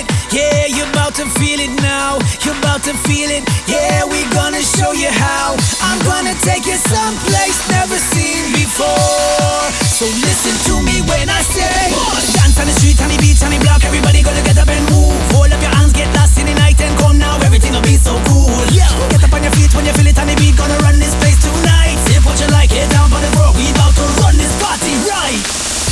it, yeah, you're about to feel it now. You're about to feel it, yeah, we gonna show you how. I'm gonna take you someplace never seen before. So listen to me when I say, dance on the street, on the beach, on the block, everybody gonna get up and move. Hold up your hands, get lost in the night and come now, everything will be so cool. Get up on your feet when you feel it on the beat, gonna run this place tonight. Say what you like, get down on the floor, we about to run this party right.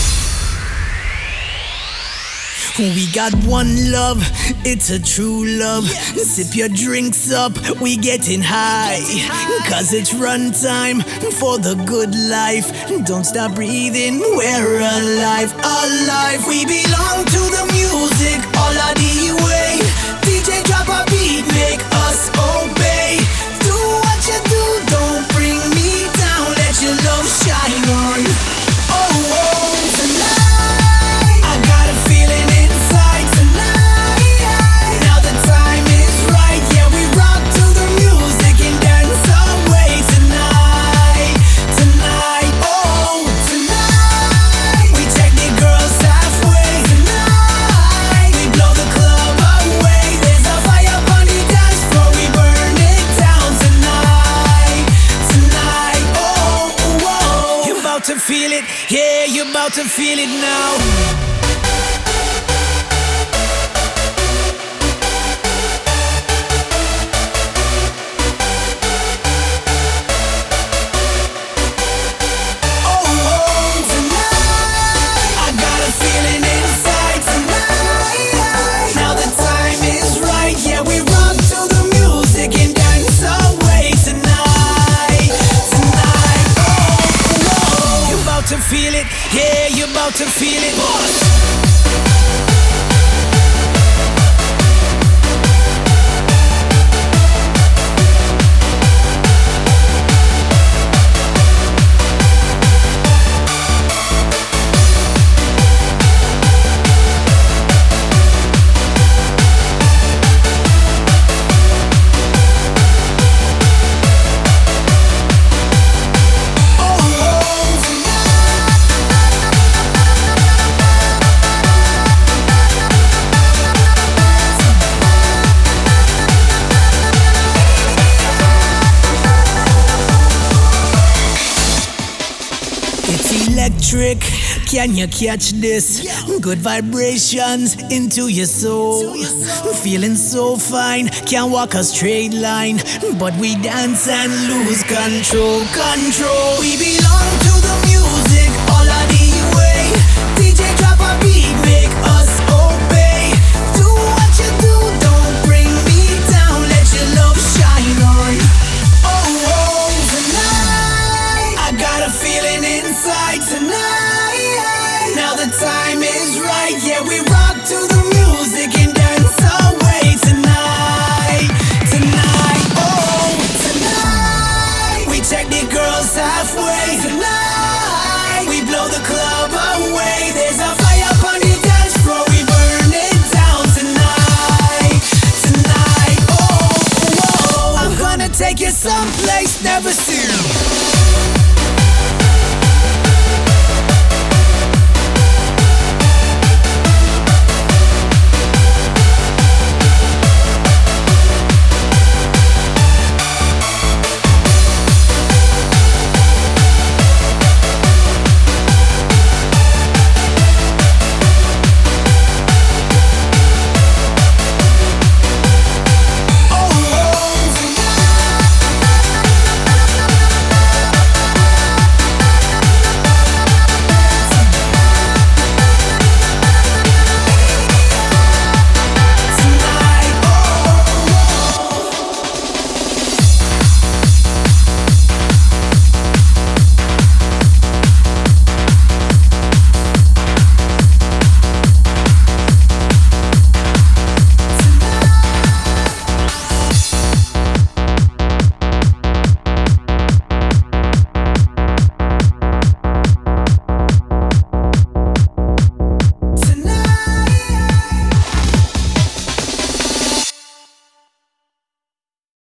We got one love, it's a true love. Sip your drinks up, we getting high. Cause it's run time for the good life. Don't stop breathing, we're alive, alive. We belong to the music, all of the way. DJ drop a beat, make us obey. Do what you do, don't bring me down. Let your love shine on. Oh, oh, tonight I got a feeling inside tonight. Now the time is right, yeah, we rock to the music and dance away tonight. Tonight, oh, tonight we check the girls halfway. Tonight we blow the club away. There's a fire on the dance floor, we burn it down tonight. Tonight, oh, oh, oh. You're about to feel it, yeah, you're about to feel it now. Feel it, yeah, you're about to feel it. Electric, can you catch this? Good vibrations into your soul. Feeling so fine, can't walk a straight line, but we dance and lose control. Control. We belong to the music, all of the way. DJ drop a beat, make us obey. Do what you do, don't bring me down. Let your love shine on. Oh, oh, tonight I got a feeling inside tonight. Now the time is right, yeah, we rock to the music and dance away tonight. Tonight, oh, tonight we check the girls halfway. Tonight we blow the club away. There's a fire on the dance floor, we burn it down tonight. Tonight, oh, oh, oh. I'm gonna take you someplace never seen